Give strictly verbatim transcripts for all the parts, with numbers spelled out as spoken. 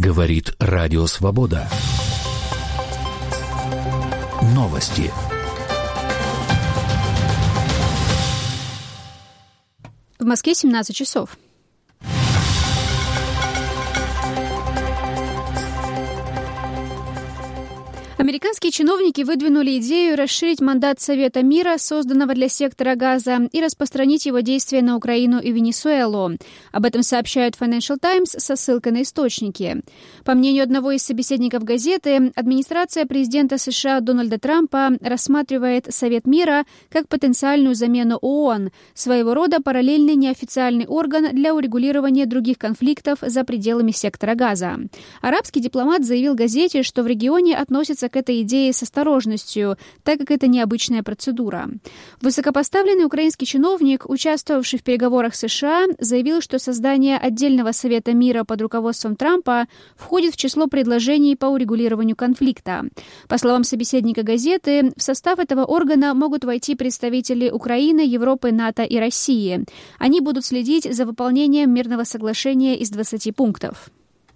Говорит Радио Свобода. Новости. В Москве семнадцать часов. Американские чиновники выдвинули идею расширить мандат Совета мира, созданного для сектора Газа, и распространить его действия на Украину и Венесуэлу. Об этом сообщают Financial Times со ссылкой на источники. По мнению одного из собеседников газеты, администрация президента США Дональда Трампа рассматривает Совет мира как потенциальную замену ООН, своего рода параллельный неофициальный орган для урегулирования других конфликтов за пределами сектора Газа. Арабский дипломат заявил газете, что в регионе относятся к этой идее с осторожностью, так как это необычная процедура. Высокопоставленный украинский чиновник, участвовавший в переговорах с США, заявил, что создание отдельного Совета мира под руководством Трампа входит в число предложений по урегулированию конфликта. По словам собеседника газеты, в состав этого органа могут войти представители Украины, Европы, НАТО и России. Они будут следить за выполнением мирного соглашения из двадцати пунктов.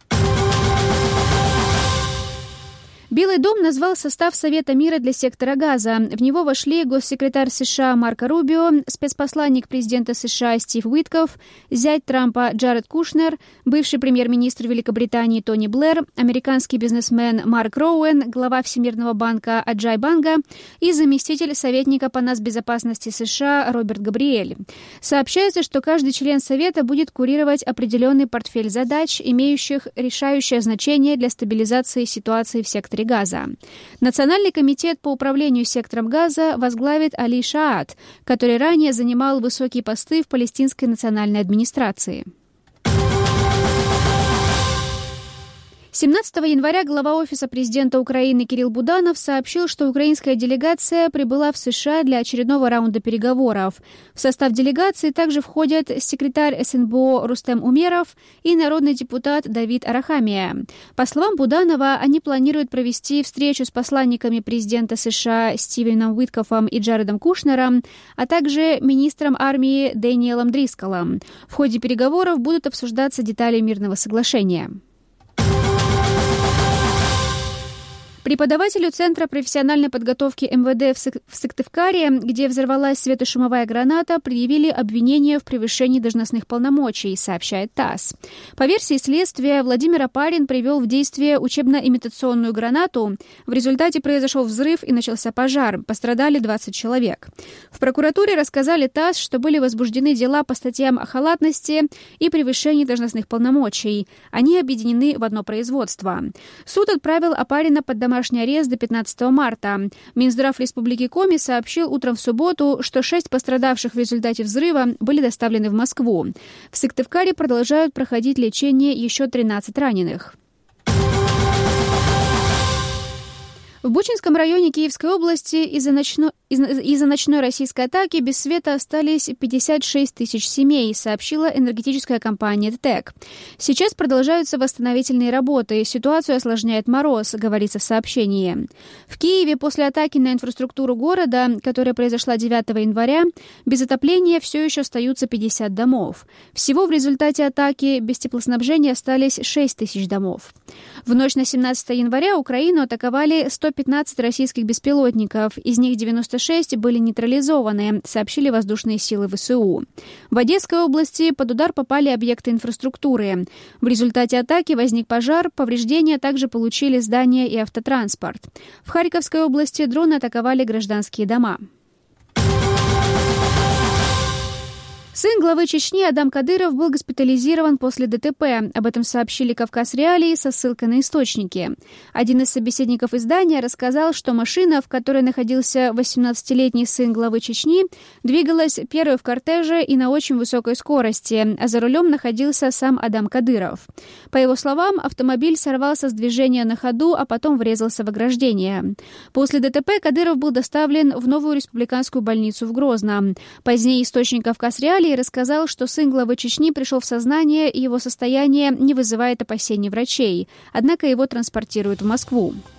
Белый дом назвал состав Совета мира для сектора Газа. В него вошли госсекретарь США Марко Рубио, спецпосланник президента США Стив Уиткоф, зять Трампа Джаред Кушнер, бывший премьер-министр Великобритании Тони Блэр, американский бизнесмен Марк Роуэн, глава Всемирного банка Аджай Банга и заместитель советника по нацбезопасности США Роберт Габриэль. Сообщается, что каждый член Совета будет курировать определенный портфель задач, имеющих решающее значение для стабилизации ситуации в секторе Газа. Национальный комитет по управлению сектором Газа возглавит Али Шаат, который ранее занимал высокие посты в палестинской национальной администрации. семнадцатого января глава Офиса президента Украины Кирилл Буданов сообщил, что украинская делегация прибыла в США для очередного раунда переговоров. В состав делегации также входят секретарь СНБО Рустем Умеров и народный депутат Давид Арахамия. По словам Буданова, они планируют провести встречу с посланниками президента США Стивеном Уиткофом и Джаредом Кушнером, а также министром армии Дэниелом Дрисколом. В ходе переговоров будут обсуждаться детали мирного соглашения. Преподавателю Центра профессиональной подготовки эм вэ дэ в Сыктывкаре, где взорвалась светошумовая граната, предъявили обвинение в превышении должностных полномочий, сообщает ТАСС. По версии следствия, Владимир Апарин привел в действие учебно-имитационную гранату. В результате произошел взрыв и начался пожар. Пострадали двадцать человек. В прокуратуре рассказали ТАСС, что были возбуждены дела по статьям о халатности и превышении должностных полномочий. Они объединены в одно производство. Суд отправил Апарина под домашний домашний арест до пятнадцатого марта. Минздрав Республики Коми сообщил утром в субботу, что шесть пострадавших в результате взрыва были доставлены в Москву. В Сыктывкаре продолжают проходить лечение еще тринадцать раненых. В Бучинском районе Киевской области из-за ночно... из... из-за ночной российской атаки без света остались пятьдесят шесть тысяч семей, сообщила энергетическая компания ТЭК. Сейчас продолжаются восстановительные работы. Ситуацию осложняет мороз, говорится в сообщении. В Киеве после атаки на инфраструктуру города, которая произошла девятого января, без отопления все еще остаются пятьдесят домов. Всего в результате атаки без теплоснабжения остались шесть тысяч домов. В ночь на семнадцатое января Украину атаковали сто пятнадцать российских беспилотников, из них девяносто шесть были нейтрализованы, сообщили воздушные силы ВСУ. В Одесской области под удар попали объекты инфраструктуры. В результате атаки возник пожар, повреждения также получили здания и автотранспорт. В Харьковской области дроны атаковали гражданские дома. Сын главы Чечни Адам Кадыров был госпитализирован после ДТП. Об этом сообщили «Кавказ Реалии» со ссылкой на источники. Один из собеседников издания рассказал, что машина, в которой находился восемнадцатилетний сын главы Чечни, двигалась первой в кортеже и на очень высокой скорости, а за рулем находился сам Адам Кадыров. По его словам, автомобиль сорвался с движения на ходу, а потом врезался в ограждение. После ДТП Кадыров был доставлен в новую республиканскую больницу в Грозном. Позднее источник «Кавказ Реалии» рассказал, что сын главы Чечни пришел в сознание, и его состояние не вызывает опасений врачей. Однако его транспортируют в Москву.